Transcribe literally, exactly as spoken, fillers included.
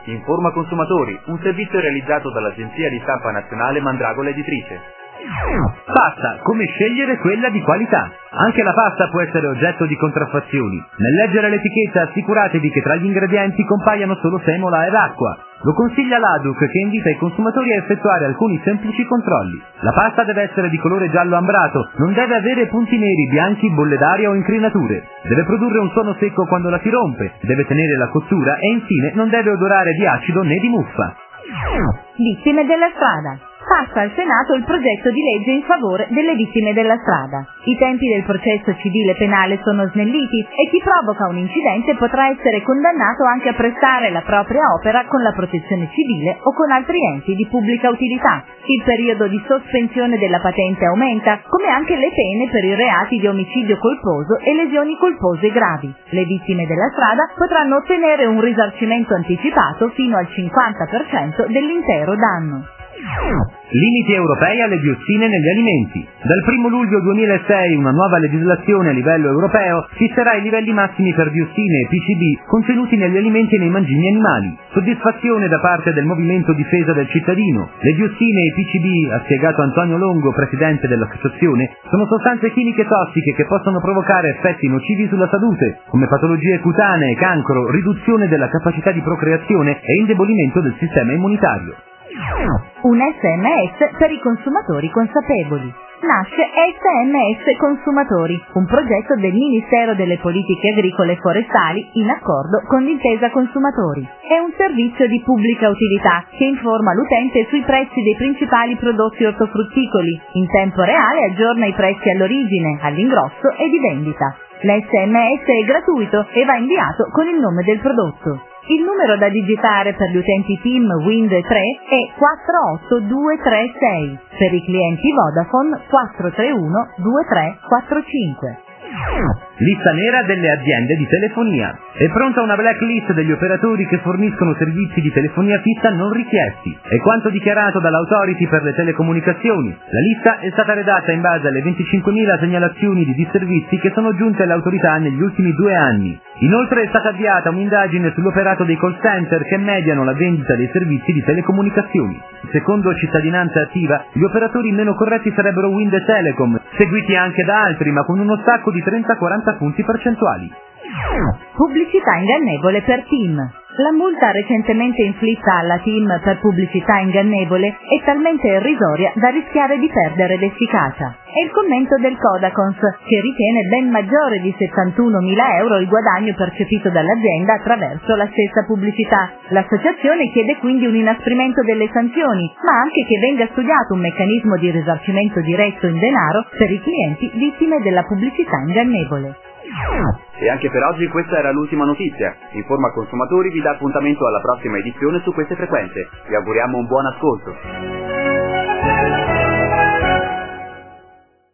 Informa Consumatori, un servizio realizzato dall'agenzia di stampa nazionale Mandragola Editrice. Pasta, come scegliere quella di qualità. Anche la pasta può essere oggetto di contraffazioni. Nel leggere l'etichetta assicuratevi che tra gli ingredienti compaiano solo semola ed acqua. Lo consiglia l'A D U C, che invita i consumatori a effettuare alcuni semplici controlli. La pasta deve essere di colore giallo ambrato, non deve avere punti neri, bianchi, bolle d'aria o incrinature. Deve produrre un suono secco quando la si rompe, deve tenere la cottura e infine non deve odorare di acido né di muffa. Vittime della strada. Passa al Senato il progetto di legge in favore delle vittime della strada. I tempi del processo civile e penale sono snelliti e chi provoca un incidente potrà essere condannato anche a prestare la propria opera con la protezione civile o con altri enti di pubblica utilità. Il periodo di sospensione della patente aumenta, come anche le pene per i reati di omicidio colposo e lesioni colpose gravi. Le vittime della strada potranno ottenere un risarcimento anticipato fino al cinquanta per cento dell'intero danno. Limiti europei alle diossine negli alimenti. Dal primo luglio duemilasei una nuova legislazione a livello europeo fisserà i livelli massimi per diossine e P C B contenuti negli alimenti e nei mangimi animali. Soddisfazione da parte del Movimento Difesa del Cittadino. Le diossine e i P C B, ha spiegato Antonio Longo, presidente dell'associazione, sono sostanze chimiche tossiche che possono provocare effetti nocivi sulla salute, come patologie cutanee, cancro, riduzione della capacità di procreazione e indebolimento del sistema immunitario. Un S M S per i consumatori consapevoli. Nasce S M S Consumatori, un progetto del Ministero delle Politiche Agricole e Forestali in accordo con l'Intesa Consumatori. È un servizio di pubblica utilità che informa l'utente sui prezzi dei principali prodotti ortofrutticoli. In tempo reale aggiorna i prezzi all'origine, all'ingrosso e di vendita. L'S M S è gratuito e va inviato con il nome del prodotto. Il numero da digitare per gli utenti TIM Wind tre è quattro otto due tre sei, per i clienti Vodafone quattro tre uno due tre quattro cinque. Lista nera delle aziende di telefonia. È pronta una blacklist degli operatori che forniscono servizi di telefonia fissa non richiesti. È quanto dichiarato dall'Authority per le telecomunicazioni. La lista è stata redatta in base alle venticinquemila segnalazioni di disservizi che sono giunte all'autorità negli ultimi due anni. Inoltre è stata avviata un'indagine sull'operato dei call center che mediano la vendita dei servizi di telecomunicazioni. Secondo Cittadinanza Attiva, gli operatori meno corretti sarebbero Wind e Telecom, seguiti anche da altri ma con uno stacco di trenta quaranta punti percentuali. Pubblicità ingannevole per TIM. La multa recentemente inflitta alla TIM per pubblicità ingannevole è talmente irrisoria da rischiare di perdere l'efficacia. È il commento del Codacons, che ritiene ben maggiore di settantunomila euro il guadagno percepito dall'azienda attraverso la stessa pubblicità. L'associazione chiede quindi un inasprimento delle sanzioni, ma anche che venga studiato un meccanismo di risarcimento diretto in denaro per i clienti vittime della pubblicità ingannevole. E anche per oggi questa era l'ultima notizia. Informa Consumatori vi dà appuntamento alla prossima edizione su queste frequenze. Vi auguriamo un buon ascolto.